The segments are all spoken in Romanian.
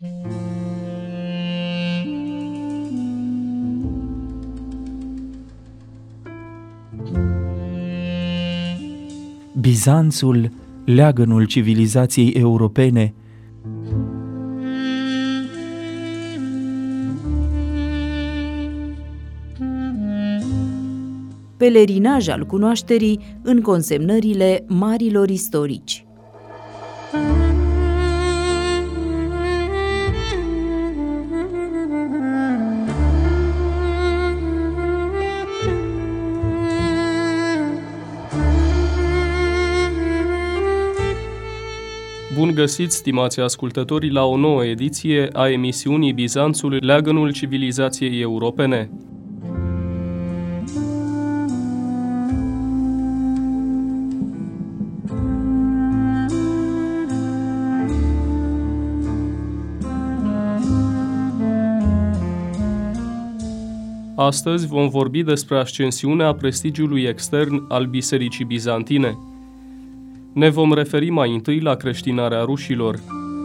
Bizanțul, leagănul civilizației europene. Pelerinaj al cunoașterii în consemnările marilor istorici. Bun găsit, stimați ascultători, la o nouă ediție a emisiunii Bizanțul, leagănul civilizației europene. Astăzi vom vorbi despre ascensiunea prestigiului extern al Bisericii Bizantine. Ne vom referi mai întâi la creștinarea rușilor.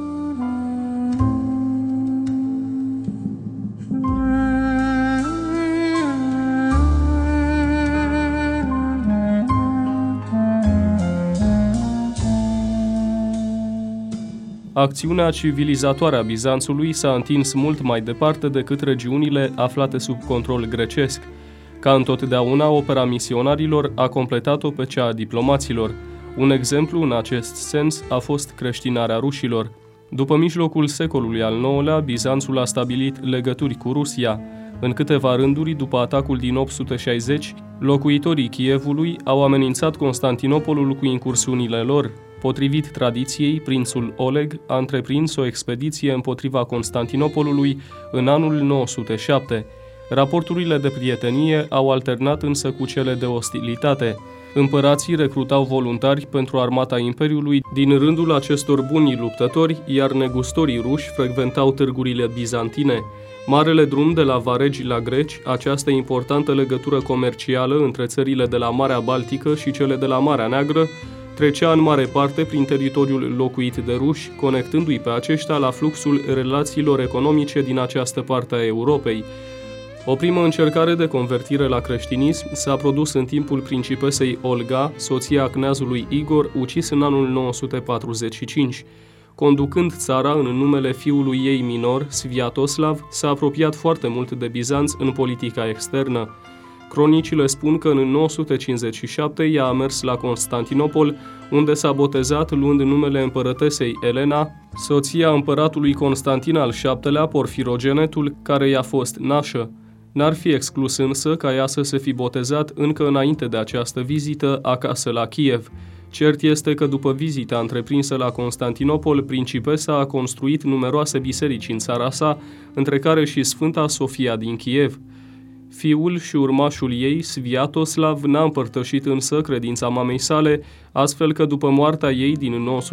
Acțiunea civilizatoare a Bizanțului s-a întins mult mai departe decât regiunile aflate sub control grecesc. Ca întotdeauna, opera misionarilor a completat-o pe cea a diplomaților. Un exemplu în acest sens a fost creștinarea rușilor. După mijlocul secolului al IX-lea, Bizanțul a stabilit legături cu Rusia. În câteva rânduri, după atacul din 860, locuitorii Kievului au amenințat Constantinopolul cu incursiunile lor. Potrivit tradiției, prințul Oleg a întreprins o expediție împotriva Constantinopolului în anul 907. Raporturile de prietenie au alternat însă cu cele de ostilitate. Împărații recrutau voluntari pentru armata Imperiului din rândul acestor buni luptători, iar negustorii ruși frecventau târgurile bizantine. Marele drum de la varegi la greci, această importantă legătură comercială între țările de la Marea Baltică și cele de la Marea Neagră, trecea în mare parte prin teritoriul locuit de ruși, conectându-i pe aceștia la fluxul relațiilor economice din această parte a Europei. O primă încercare de convertire la creștinism s-a produs în timpul principesei Olga, soția kneazului Igor, ucis în anul 945. Conducând țara în numele fiului ei minor, Sviatoslav, s-a apropiat foarte mult de Bizanț în politica externă. Cronicile spun că în 957 ea a mers la Constantinopol, unde s-a botezat luând numele împărătesei Elena, soția împăratului Constantin al VII-lea, Porfirogenetul, care i-a fost nașă. N-ar fi exclus însă ca ea să se fi botezat încă înainte de această vizită acasă la Kiev. Cert este că după vizita întreprinsă la Constantinopol, principesa a construit numeroase biserici în țara sa, între care și Sfânta Sofia din Kiev. Fiul și urmașul ei, Sviatoslav, n-a împărtășit însă credința mamei sale, astfel că după moartea ei din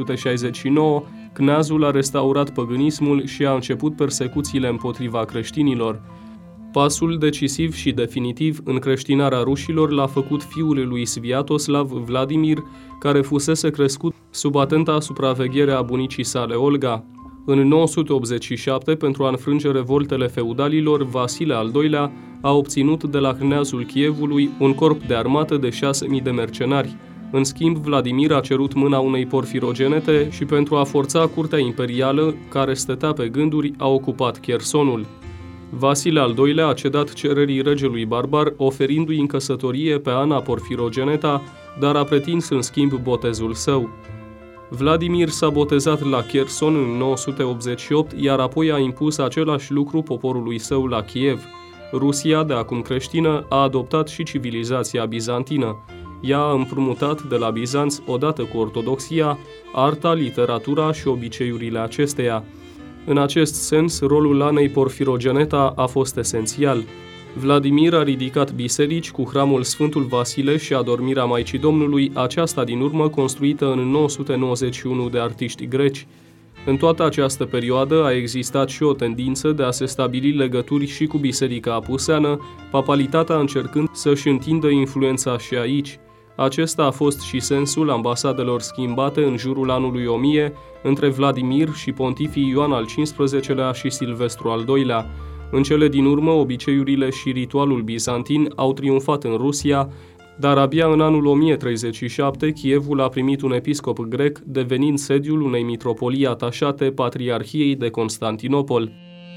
969, kneazul a restaurat păgânismul și a început persecuțiile împotriva creștinilor. Pasul decisiv și definitiv în creștinarea rușilor l-a făcut fiul lui Sviatoslav, Vladimir, care fusese crescut sub atenta supraveghere a bunicii sale, Olga. În 987, pentru a înfrânge revoltele feudalilor, Vasile al II-lea a obținut de la kneazul Kievului un corp de armată de 6.000 de mercenari. În schimb, Vladimir a cerut mâna unei porfirogenete și pentru a forța curtea imperială, care stătea pe gânduri, a ocupat Chersonul. Vasile al II-lea a cedat cererii regelui barbar, oferindu-i în căsătorie pe Ana Porfirogeneta, dar a pretins în schimb botezul său. Vladimir s-a botezat la Kherson în 988, iar apoi a impus același lucru poporului său la Kiev. Rusia, de acum creștină, a adoptat și civilizația bizantină. Ea a împrumutat de la Bizanț, odată cu ortodoxia, arta, literatura și obiceiurile acesteia. În acest sens, rolul Anei Porfirogeneta a fost esențial. Vladimir a ridicat biserici cu hramul Sfântul Vasile și adormirea Maicii Domnului, aceasta din urmă construită în 991 de artiști greci. În toată această perioadă a existat și o tendință de a se stabili legături și cu Biserica Apuseană, papalitatea încercând să-și întindă influența și aici. Acesta a fost și sensul ambasadelor schimbate în jurul anului 1000 între Vladimir și pontifii Ioan al XV-lea și Silvestru al II-lea. În cele din urmă, obiceiurile și ritualul bizantin au triumfat în Rusia, dar abia în anul 1037 Kievul a primit un episcop grec, devenind sediul unei mitropolii atașate Patriarhiei de Constantinopol.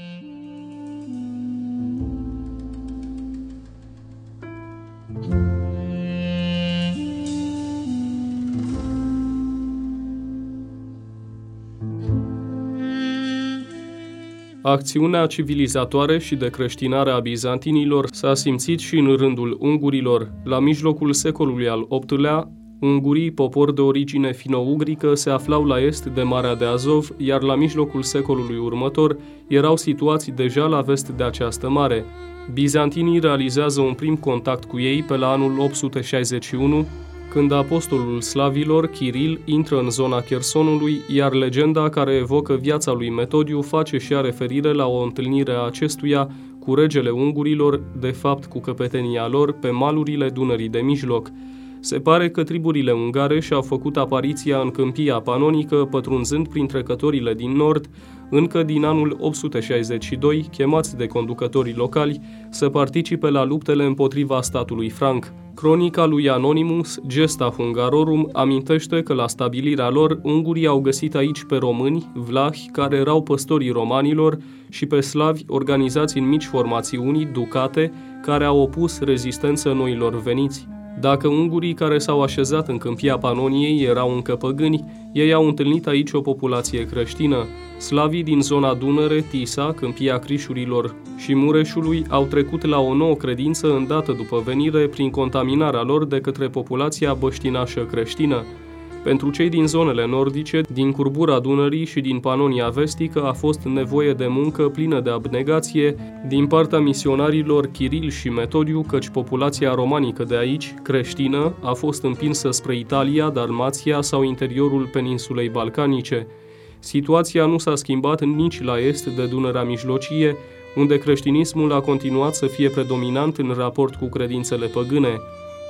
Acțiunea civilizatoare și de creștinare a bizantinilor s-a simțit și în rândul ungurilor. La mijlocul secolului al VIII-lea, ungurii, popor de origine fino-ugrică, se aflau la est de Marea de Azov, iar la mijlocul secolului următor erau situați deja la vest de această mare. Bizantinii realizează un prim contact cu ei pe la anul 861, când apostolul slavilor, Chiril, intră în zona Chersonului, iar legenda care evocă viața lui Metodiu face și ea referire la o întâlnire a acestuia cu regele ungurilor, de fapt cu căpetenia lor, pe malurile Dunării de Mijloc. Se pare că triburile ungare și-au făcut apariția în câmpia panonică, pătrunzând prin trecătorile din nord, încă din anul 862, chemați de conducătorii locali să participe la luptele împotriva statului franc. Cronica lui Anonymus, Gesta Hungarorum, amintește că la stabilirea lor, ungurii au găsit aici pe români, vlahi, care erau păstorii romanilor, și pe slavi organizați în mici formațiuni, ducate, care au opus rezistență noilor veniți. Dacă ungurii care s-au așezat în câmpia Panoniei erau încă păgâni, ei au întâlnit aici o populație creștină. Slavii din zona Dunăre, Tisa, câmpia Crișurilor și Mureșului au trecut la o nouă credință îndată după venire prin contaminarea lor de către populația băștinașă creștină. Pentru cei din zonele nordice, din curbura Dunării și din Panonia vestică a fost nevoie de muncă plină de abnegație din partea misionarilor Chiril și Metodiu, căci populația romanică de aici, creștină, a fost împinsă spre Italia, Dalmația sau interiorul peninsulei balcanice. Situația nu s-a schimbat nici la est de Dunărea Mijlocie, unde creștinismul a continuat să fie predominant în raport cu credințele păgâne.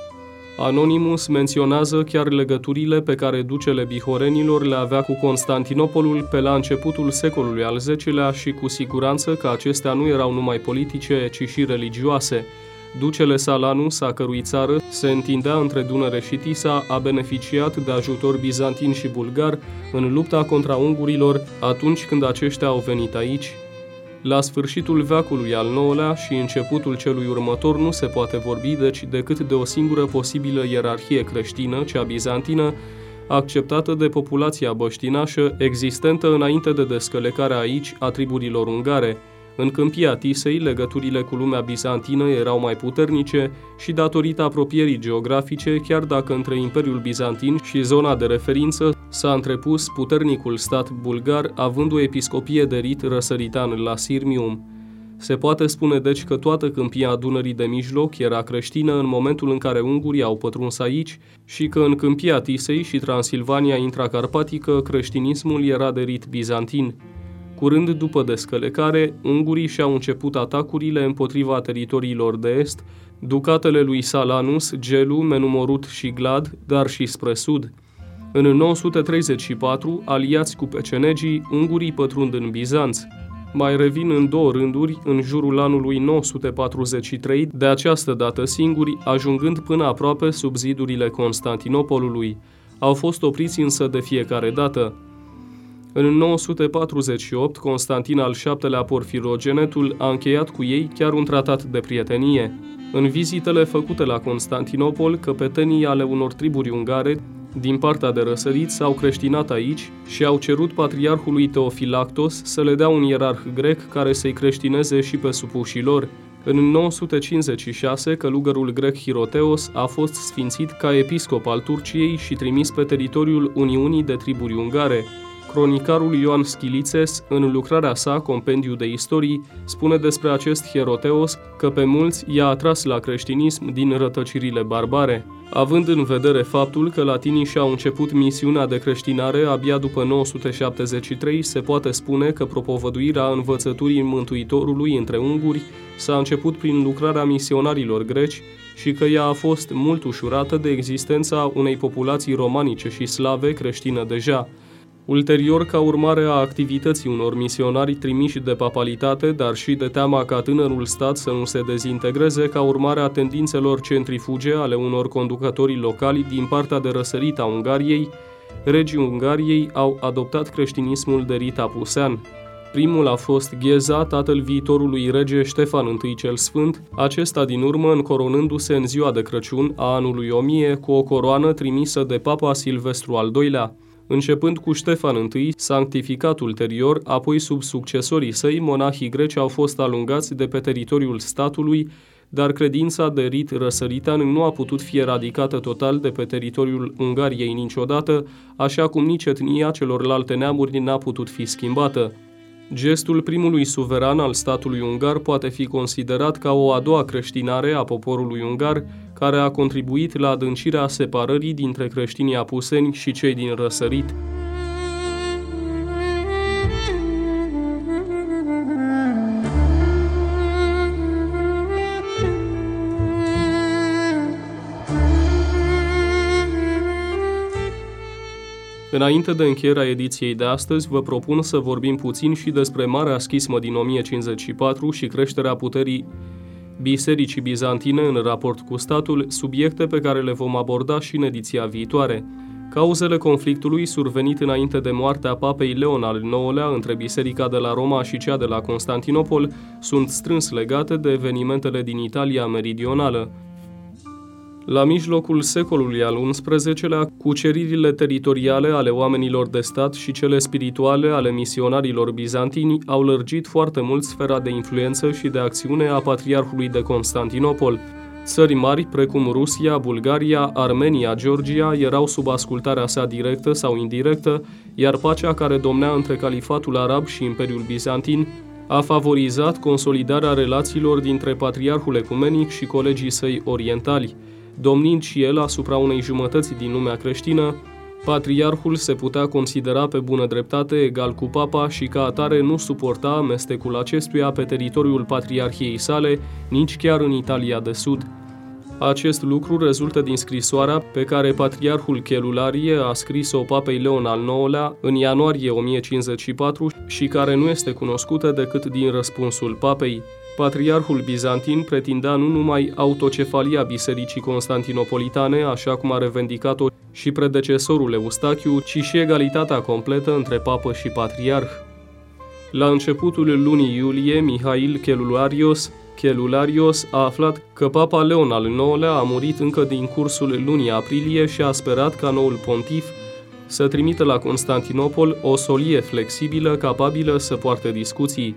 Anonymus menționează chiar legăturile pe care ducele bihorenilor le avea cu Constantinopolul pe la începutul secolului al X-lea și cu siguranță că acestea nu erau numai politice, ci și religioase. Ducele Salanus, a cărui țară se întindea între Dunăre și Tisa, a beneficiat de ajutor bizantin și bulgar în lupta contra ungurilor atunci când aceștia au venit aici. La sfârșitul veacului al IX-lea și începutul celui următor nu se poate vorbi deci decât de o singură posibilă ierarhie creștină, cea bizantină, acceptată de populația băștinașă, existentă înainte de descălecarea aici a triburilor ungare. În câmpia Tisei, legăturile cu lumea bizantină erau mai puternice și datorită apropierii geografice, chiar dacă între Imperiul Bizantin și zona de referință s-a întrepus puternicul stat bulgar, având o episcopie de rit răsăritan la Sirmium. Se poate spune deci că toată câmpia Dunării de Mijloc era creștină în momentul în care ungurii au pătruns aici și că în câmpia Tisei și Transilvania intracarpatică creștinismul era de rit bizantin. Curând după descălecare, ungurii și-au început atacurile împotriva teritoriilor de est, ducatele lui Salanus, Gelu, Menumorut și Glad, dar și spre sud. În 934, aliați cu pecenegii, ungurii pătrund în Bizanț. Mai revin în două rânduri, în jurul anului 943, de această dată singuri, ajungând până aproape sub zidurile Constantinopolului. Au fost opriți însă de fiecare dată. În 948, Constantin al VII-lea Porfirogenetul a încheiat cu ei chiar un tratat de prietenie. În vizitele făcute la Constantinopol, căpetenii ale unor triburi ungare din partea de răsărit s-au creștinat aici și au cerut patriarhului Teofilactos să le dea un ierarh grec care să-i creștineze și pe supușii lor. În 956, călugărul grec Hiroteos a fost sfințit ca episcop al Turciei și trimis pe teritoriul Uniunii de triburi ungare. Cronicarul Ioan Schilițes, în lucrarea sa Compendiu de Istorii, spune despre acest Hieroteos că pe mulți i-a atras la creștinism din rătăcirile barbare. Având în vedere faptul că latinii și-au început misiunea de creștinare abia după 973, se poate spune că propovăduirea învățăturii Mântuitorului între unguri s-a început prin lucrarea misionarilor greci și că ea a fost mult ușurată de existența unei populații romanice și slave creștine deja. Ulterior, ca urmare a activității unor misionari trimiși de papalitate, dar și de teama ca tânărul stat să nu se dezintegreze, ca urmare a tendințelor centrifuge ale unor conducători locali din partea de răsărit a Ungariei, regii Ungariei au adoptat creștinismul de rit apusean. Primul a fost Gheza, tatăl viitorului rege Ștefan I cel Sfânt, acesta din urmă încoronându-se în ziua de Crăciun a anului 1000 cu o coroană trimisă de papa Silvestru al II-lea. Începând cu Ștefan I, sanctificat ulterior, apoi sub succesorii săi, monahii greci au fost alungați de pe teritoriul statului, dar credința de rit răsăritan nu a putut fi eradicată total de pe teritoriul Ungariei niciodată, așa cum nici etnia celorlalte neamuri n-a putut fi schimbată. Gestul primului suveran al statului ungar poate fi considerat ca o a doua creștinare a poporului ungar, care a contribuit la adâncirea separării dintre creștinii apuseni și cei din răsărit. Înainte de încheierea ediției de astăzi, vă propun să vorbim puțin și despre Marea Schismă din 1054 și creșterea puterii Bisericii Bizantine în raport cu statul, subiecte pe care le vom aborda și în ediția viitoare. Cauzele conflictului survenit înainte de moartea papei Leon al IX-lea între Biserica de la Roma și cea de la Constantinopol sunt strâns legate de evenimentele din Italia meridională. La mijlocul secolului al XI-lea, cuceririle teritoriale ale oamenilor de stat și cele spirituale ale misionarilor bizantini au lărgit foarte mult sfera de influență și de acțiune a Patriarhului de Constantinopol. Țări mari, precum Rusia, Bulgaria, Armenia, Georgia, erau sub ascultarea sa directă sau indirectă, iar pacea care domnea între Califatul Arab și Imperiul Bizantin a favorizat consolidarea relațiilor dintre Patriarhul Ecumenic și colegii săi orientali. Domnind și el asupra unei jumătăți din lumea creștină, patriarhul se putea considera pe bună dreptate egal cu papa și ca atare nu suporta amestecul acestuia pe teritoriul patriarhiei sale, nici chiar în Italia de Sud. Acest lucru rezultă din scrisoarea pe care patriarhul Chelularie a scris-o papei Leon al IX-lea în ianuarie 1054 și care nu este cunoscută decât din răspunsul papei. Patriarhul bizantin pretindea nu numai autocefalia Bisericii Constantinopolitane, așa cum a revendicat-o și predecesorul Eustachiu, ci și egalitatea completă între papă și patriarh. La începutul lunii iulie, Mihail Chelularios a aflat că papa Leon al IX-lea a murit încă din cursul lunii aprilie și a sperat ca noul pontif să trimită la Constantinopol o solie flexibilă capabilă să poarte discuții.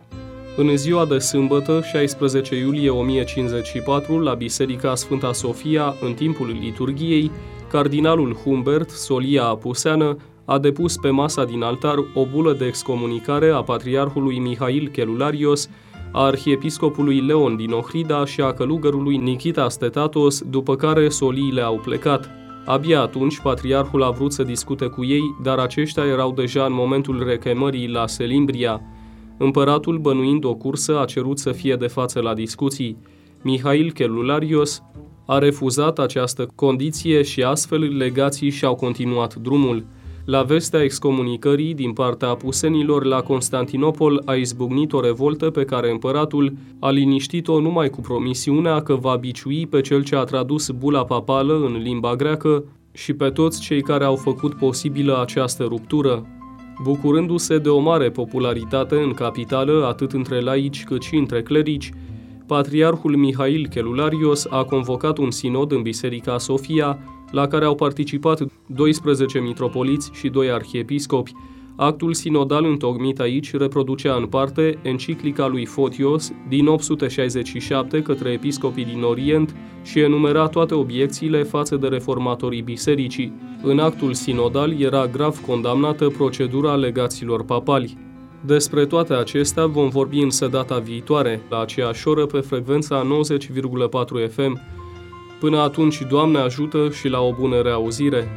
În ziua de sâmbătă, 16 iulie 1054, la Biserica Sfânta Sofia, în timpul liturghiei, cardinalul Humbert, solia apuseană, a depus pe masa din altar o bulă de excomunicare a patriarhului Mihail Chelularios, a arhiepiscopului Leon din Ohrida și a călugărului Nikita Stetatos, după care soliile au plecat. Abia atunci, patriarhul a vrut să discute cu ei, dar aceștia erau deja în momentul rechemării la Selimbria. Împăratul, bănuind o cursă, a cerut să fie de față la discuții. Mihail Chelularios a refuzat această condiție și astfel legații și-au continuat drumul. La vestea excomunicării din partea apusenilor la Constantinopol a izbucnit o revoltă pe care împăratul a liniștit-o numai cu promisiunea că va biciui pe cel ce a tradus bula papală în limba greacă și pe toți cei care au făcut posibilă această ruptură. Bucurându-se de o mare popularitate în capitală, atât între laici cât și între clerici, patriarhul Mihail Chelularios a convocat un sinod în Biserica Sofia, la care au participat 12 mitropoliți și 2 arhiepiscopi. Actul sinodal întocmit aici reproducea în parte enciclica lui Fotios din 867 către episcopii din Orient și enumera toate obiecțiile față de reformatorii bisericii. În actul sinodal era grav condamnată procedura legaților papali. Despre toate acestea vom vorbi însă data viitoare, la aceeași oră pe frecvența 90,4 FM. Până atunci, Doamne ajută și la o bună reauzire!